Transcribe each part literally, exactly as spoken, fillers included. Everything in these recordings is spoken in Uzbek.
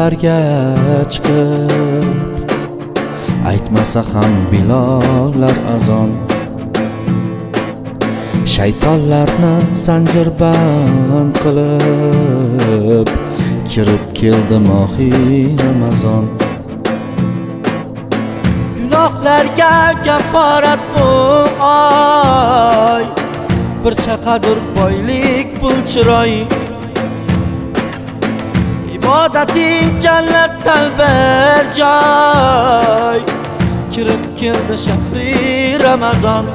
ko'chalarga chiqib aytmasa ham bilollar azon. Shaytonlarni zanjirband qilib kirib keldi mohiy Ramazon. Gunohlarga kaforat bu oy, bir chaqadur boylik pul chiroy. Ibodating jannatdan bir joy, kirib keldi shahri Ramazon.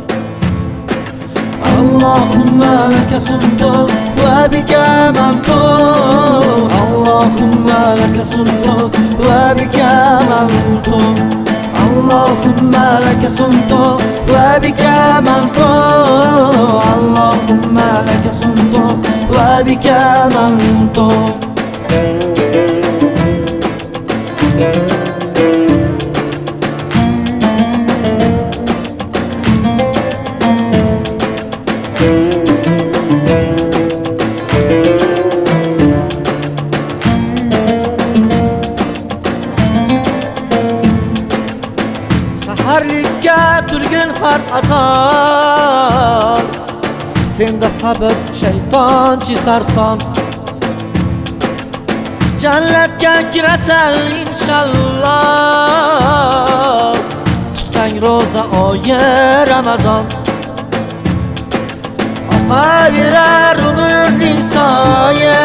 Allahumma laka sumtu wa bika amantu, Allahumma laka sumtu wa bika amantu, Allahumma laka sumtu wa bika amantu, Allahumma laka sumtu wa bika amantu. Saharlikka turgin har azon, senda sabr shayton chizarson. Jannatga kirasan inshaalloh, tutsang roza oyi Ramazon. Oqaverar umrning soyi,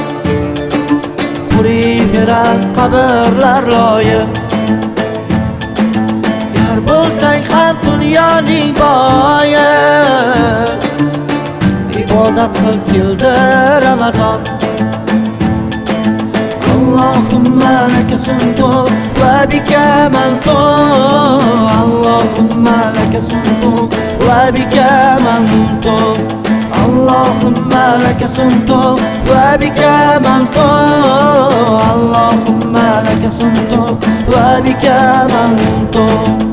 quriverar qabrlar loyi. Gar bo'lsang ham dunyoning boyi, ibodat qil keldi Ramazon. Allahumma laka sumtu wa bika amantu, Allahumma laka sumtu wa bika amantu, Allahumma laka sumtu wa bika amantu, Allahumma laka sumtu wa bika amantu.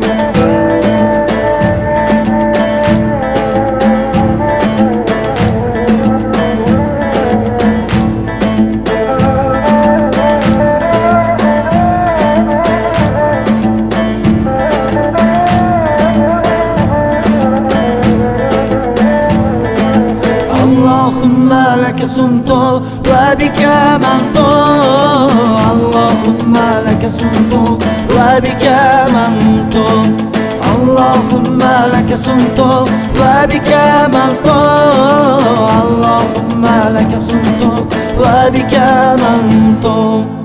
Allahumma laka sumtu wa bika amantu, Allahumma laka sumtu wa bika amantu, Allahumma laka sumtu wa bika amantu, Allahumma laka sumtu wa bika amantu.